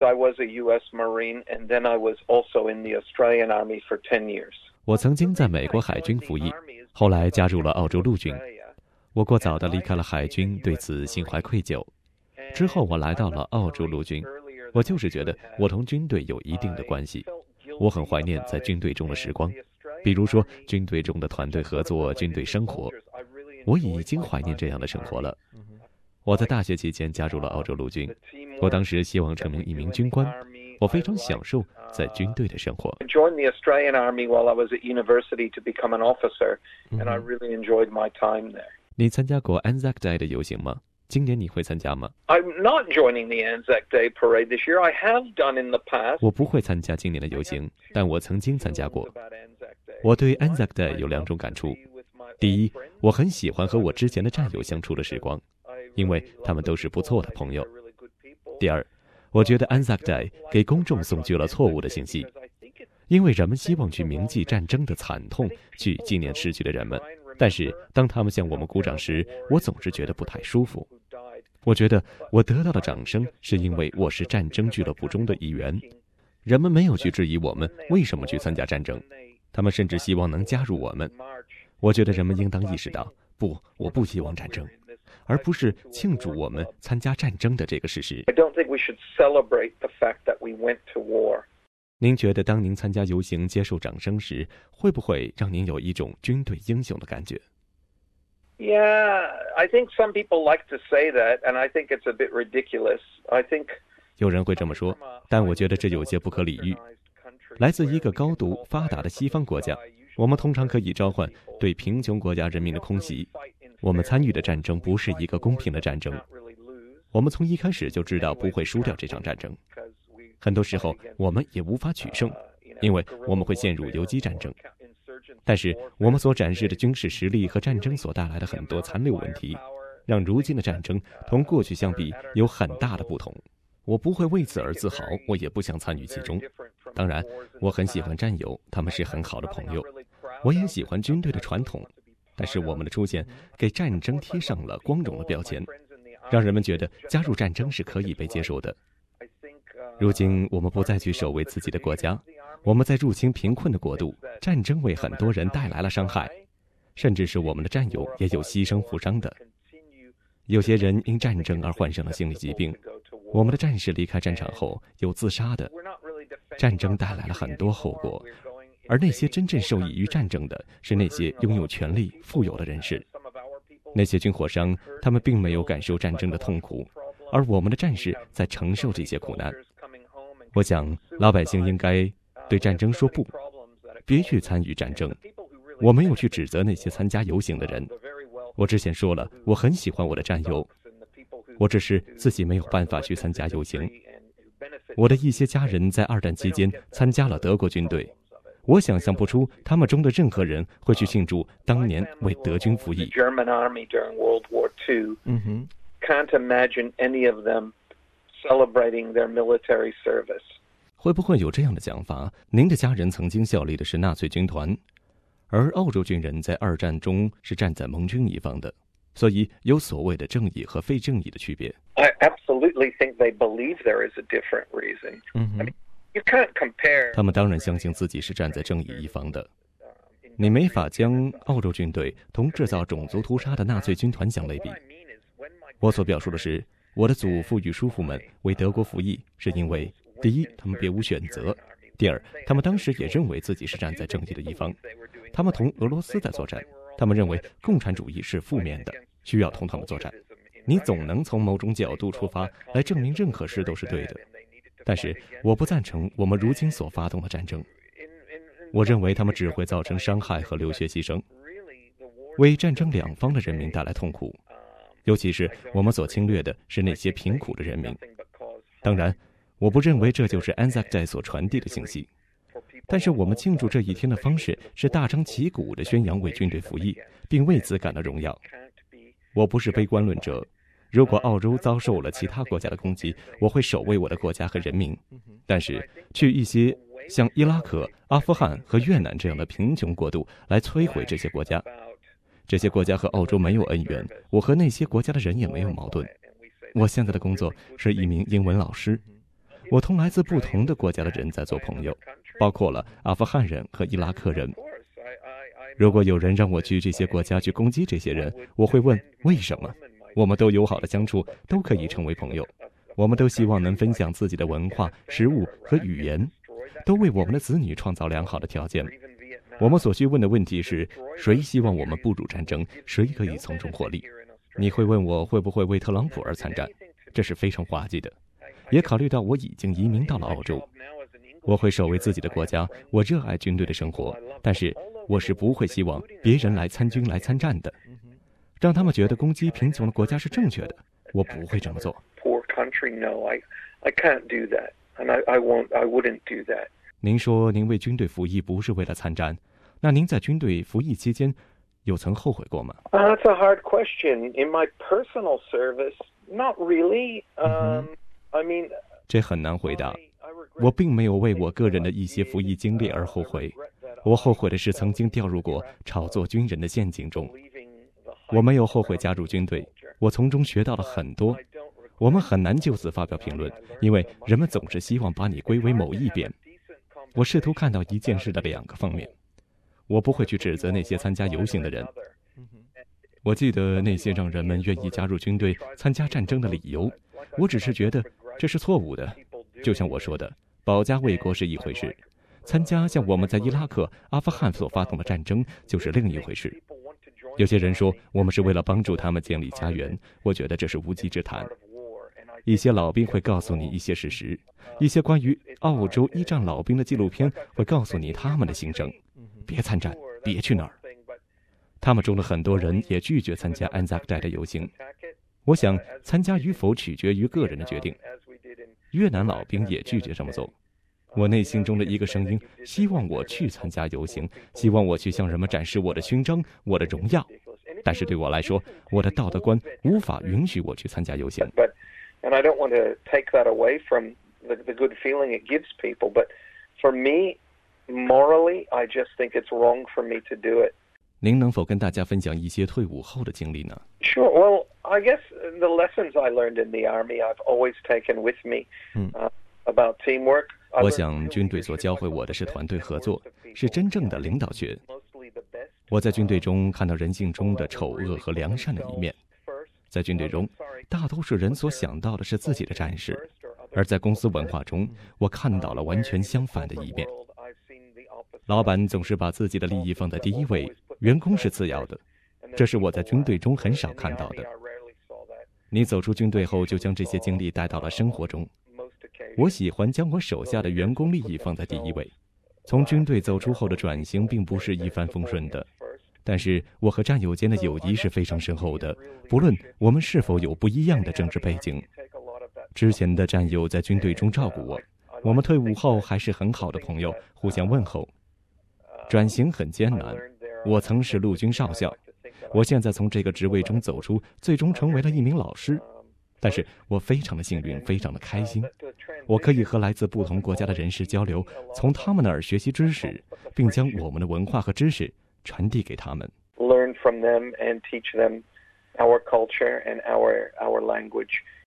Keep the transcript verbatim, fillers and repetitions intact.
I was a U S Marine, and then I was also in the Australian Army for ten years. 我曾经在美国海军服役，后来加入了澳洲陆军。我过早地离开了海军，对此心怀愧疚。之后我来到了澳洲陆军，我就是觉得我同军队有一定的关系。我很怀念在军队中的时光，比如说军队中的团队合作、军队生活。我已经怀念这样的生活了。我在大学期间加入了澳洲陆军，我当时希望成为一名军官，我非常享受在军队的生活。 I joined the Australian Army while I was at university to become an officer, and I really enjoyed my time there. 你参加过 Anzac Day 的游行吗？今年你会参加吗？ I'm not joining the Anzac Day parade this year. I have done in the past. 我不会参加今年的游行，但我曾经参加过。我对 Anzac Day 有两种感触。第一，我很喜欢和我之前的战友相处的时光，因为他们都是不错的朋友。第二，我觉得 Anzac Day 给公众送去了错误的信息，因为人们希望去铭记战争的惨痛，去纪念逝去的人们。但是当他们向我们鼓掌时，我总是觉得不太舒服。我觉得我得到的掌声是因为我是战争俱乐部中的一员，人们没有去质疑我们为什么去参加战争，他们甚至希望能加入我们。我觉得人们应当意识到，不，我不希望战争，而不是庆祝我们参加战争的这个事实。 I don't think we should celebrate the fact that we went to war. 您觉得当您参加游行接受掌声时，会不会让您有一种军队英雄的感觉？ Yeah, I think some people like to say that, and I think it's a bit ridiculous. I think 有人会这么说，但我觉得这有些不可理喻。来自一个高度发达的西方国家，我们通常可以召唤对贫穷国家人民的空袭。我们参与的战争不是一个公平的战争，我们从一开始就知道不会输掉这场战争。很多时候我们也无法取胜，因为我们会陷入游击战争。但是我们所展示的军事实力和战争所带来的很多残留问题，让如今的战争同过去相比有很大的不同。我不会为此而自豪，我也不想参与其中。当然，我很喜欢战友，他们是很好的朋友。我也喜欢军队的传统，但是我们的出现给战争贴上了光荣的标签，让人们觉得加入战争是可以被接受的。如今我们不再去守卫自己的国家，我们在入侵贫困的国度，战争为很多人带来了伤害，甚至是我们的战友也有牺牲负伤的。有些人因战争而患上了心理疾病，我们的战士离开战场后有自杀的。战争带来了很多后果，而那些真正受益于战争的是那些拥有权力、富有的人士。那些军火商，他们并没有感受战争的痛苦，而我们的战士在承受这些苦难。我想老百姓应该对战争说不，别去参与战争。我没有去指责那些参加游行的人，我之前说了，我很喜欢我的战友，我只是自己没有办法去参加游行。我的一些家人在二战期间参加了德国军队，我想象不出他们中的任何人会去庆祝当年为德军服役。 German Army during World War Two. 嗯哼 Can't imagine any of them celebrating their military service. 会不会有这样的讲法？您的家人曾经效力的是纳粹军团，而澳洲军人在二战中是站在盟军一方的，所以有所谓的正义和非正义的区别。 I absolutely think they believe there is a different reason. 嗯哼 I mean, you can't compare. 他们当然相信自己是站在正义一方的。你没法将澳洲军队同制造种族屠杀的纳粹军团相类比。我所表述的是，我的祖父与叔父们为德国服役，是因为第一，他们别无选择；第二，他们当时也认为自己是站在正义的一方。他们同俄罗斯在作战，他们认为共产主义是负面的，需要同他们作战。你总能从某种角度出发来证明任何事都是对的，但是我不赞成我们如今所发动的战争。我认为他们只会造成伤害和流血牺牲，为战争两方的人民带来痛苦，尤其是我们所侵略的是那些贫苦的人民。当然，我不认为这就是 Anzac Day 所传递的信息，但是我们庆祝这一天的方式是大张旗鼓地宣扬为军队服役，并为此感到荣耀。我不是悲观论者，如果澳洲遭受了其他国家的攻击，我会守卫我的国家和人民。但是去一些像伊拉克、阿富汗和越南这样的贫穷国度来摧毁这些国家，这些国家和澳洲没有恩怨，我和那些国家的人也没有矛盾。我现在的工作是一名英文老师， 我同来自不同的国家的人在做朋友，包括了阿富汗人和伊拉克人。如果有人让我去这些国家去攻击这些人，我会问为什么？我们都友好的相处，都可以成为朋友。我们都希望能分享自己的文化、食物和语言，都为我们的子女创造良好的条件。我们所需问的问题是，谁希望我们步入战争，谁可以从中获利？你会问我会不会为特朗普而参战，这是非常滑稽的。也考虑到我已经移民到了澳洲，我会守卫自己的国家，我热爱军队的生活，但是我是不会希望别人来参军来参战的，让他们觉得攻击贫穷的国家是正确的，我不会这么做。您说您为军队服役不是为了参战，那您在军队服役期间有曾后悔过吗？ Uh, that's a hard question. In my personal service, not really. Um, I mean, 这很难回答。我并没有为我个人的一些服役经历而后悔，我后悔的是曾经掉入过炒作军人的陷阱中。我没有后悔加入军队，我从中学到了很多。我们很难就此发表评论，因为人们总是希望把你归为某一边。我试图看到一件事的两个方面。我不会去指责那些参加游行的人。我记得那些让人们愿意加入军队参加战争的理由，我只是觉得这是错误的。就像我说的，保家卫国是一回事，参加像我们在伊拉克、阿富汗所发动的战争就是另一回事。有些人说我们是为了帮助他们建立家园，我觉得这是无稽之谈。一些老兵会告诉你一些事实，一些关于澳洲一战老兵的纪录片会告诉你他们的心声。别参战，别去那儿。他们中的很多人也拒绝参加安扎克代的游行。我想参加与否取决于个人的决定。越南老兵也拒绝这么做。我内心中的一个声音希望我去参加游行，希望我去向人们展示我的勋章，我的荣耀。但是对我来说，我的道德观无法允许我去参加游行。 And I don't want to take that away from the, the good feeling it gives people, but for me, morally, I just think it's wrong for me to do it. 您能否跟大家分享一些退伍后的经历呢？ Sure. Well, I guess the lessons I learned in the Army I've always taken with me uh, about teamwork. 我想军队所教会我的是团队合作，是真正的领导学。我在军队中看到人性中的丑恶和良善的一面。在军队中，大多数人所想到的是自己的战士，而在公司文化中，我看到了完全相反的一面。老板总是把自己的利益放在第一位，员工是次要的，这是我在军队中很少看到的。你走出军队后，就将这些经历带到了生活中。我喜欢将我手下的员工利益放在第一位。从军队走出后的转型并不是一帆风顺的。但是我和战友间的友谊是非常深厚的，不论我们是否有不一样的政治背景。之前的战友在军队中照顾我，我们退伍后还是很好的朋友，互相问候。转型很艰难，我曾是陆军少校，我现在从这个职位中走出，最终成为了一名老师。但是我非常的幸运，非常的开心，我可以和来自不同国家的人士交流，从他们那儿学习知识，并将我们的文化和知识传递给他们。 Learn from them and teach them our culture and our our language.